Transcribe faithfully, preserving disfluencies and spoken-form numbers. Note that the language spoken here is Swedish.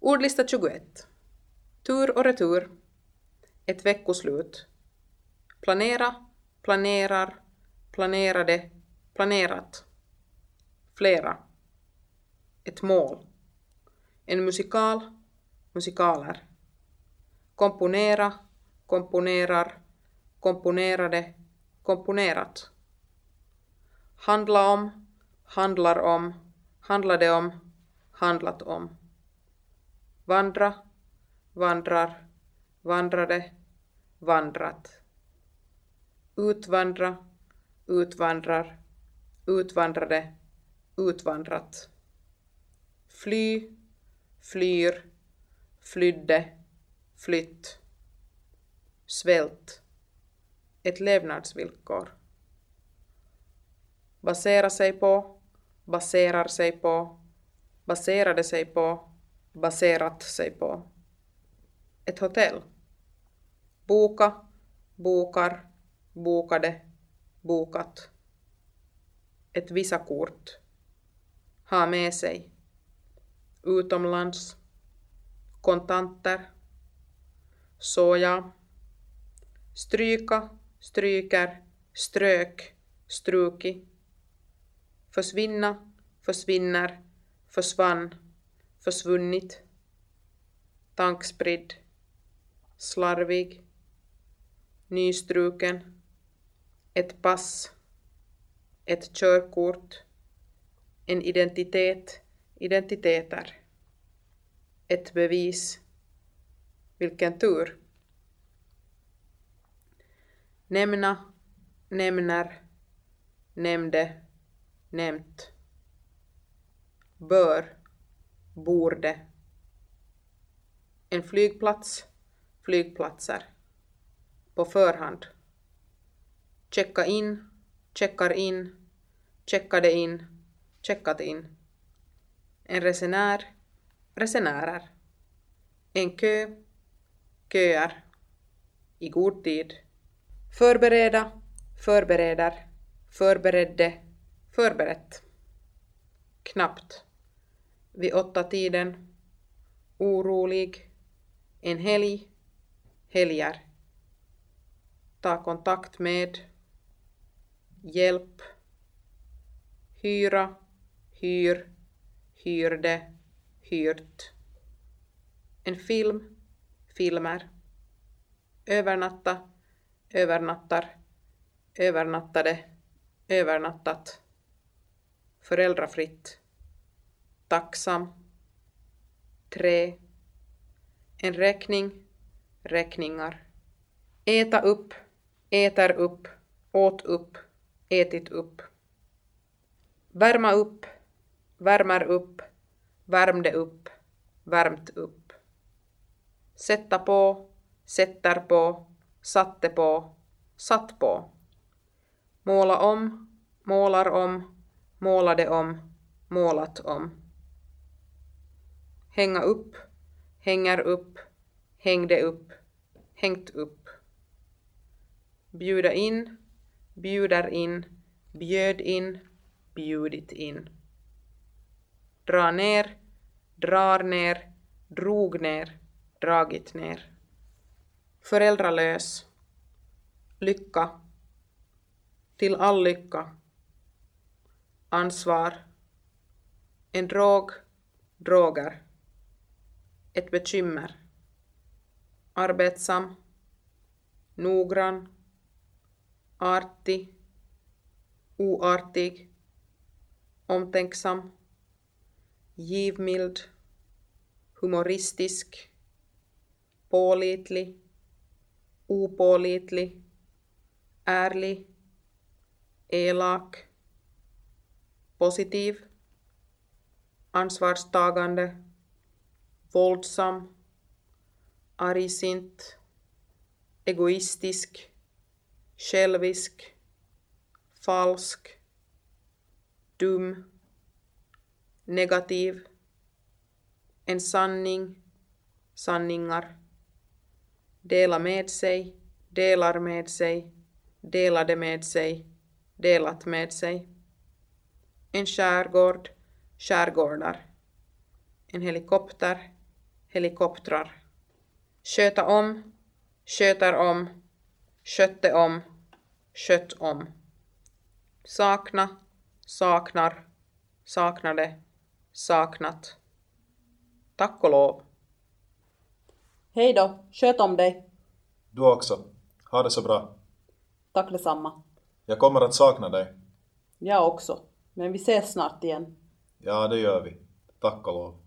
Ordlista tjugoett. Tur och retur. Ett veckoslut. Planera, planerar, planerade, planerat. Flera. Ett mål. En musikal, musikaler. Komponera, komponerar, komponerade, komponerat. Handla om, handlar om, handlade om, handlat om. Vandra, vandrar, vandrade, vandrat. Utvandra, utvandrar, utvandrade, utvandrat. Fly, flyr, flydde, flytt. Svält. Ett levnadsvillkor. Basera sig på, baserar sig på, baserade sig på, baserat sig på. Ett hotell. Boka, bokar, bokade, bokat. Ett visakort. Ha med sig. Utomlands. Kontanter. Soja. Stryka, stryker, strök, struki. Försvinna, försvinner, försvann, försvunnit. Tankspridd. Slarvig. Nystruken. Ett pass. Ett körkort. En identitet, identiteter. Ett bevis. Vilken tur. Nämna, nämner, nämnde, nämnt. Bör, borde. En flygplats, flygplatser. På förhand. Checka in, checkar in, checkade in, checkat in. En resenär, resenärer. En kö, köer. I god tid. Förbereda, förbereder, förberedde, förberett. Knappt. Vid åtta tiden. Orolig. En helg, helger. Ta kontakt med. Hjälp. Hyra, hyr, hyrde, hyrt. En film, filmer. Övernatta, övernattar, övernattade, övernattat. Föräldrafritt. Tacksam. Tre. En räkning, räkningar. Äta upp, äter upp, åt upp, ätit upp. Värma upp, värmer upp, värmde upp, värmt upp. Sätta på, sätter på, satte på, satt på. Måla om, målar om, målade om, målat om. Hänga upp, hänger upp, hängde upp, hängt upp. Bjuda in, bjuder in, bjöd in, bjudit in. Dra ner, drar ner, drog ner, dragit ner. Föräldralös. Lycka. Till all lycka. Ansvar. En drog, droger. Ett bekymmer. Arbetsam. Noggrann. Artig. Oartig. Omtänksam. Givmild. Humoristisk. Pålitlig. Opålitlig. Ärlig. Elak. Positiv. Ansvarstagande. Våldsam. Argsint. Egoistisk. Självisk. Falsk. Dum. Negativ. En sanning. Sanningar. Dela med sig. Delar med sig. Delade med sig. Delat med sig. En skärgård. Skärgårdar. En helikopter. helikoptrar. Sköta om, sköter om, skötte om, skött om. Sakna, saknar, saknade, saknat. Tack och lov. Hej då, sköt om dig. Du också. Ha det så bra. Tack detsamma. Jag kommer att sakna dig. Jag också. Men vi ses snart igen. Ja, det gör vi. Tack och lov.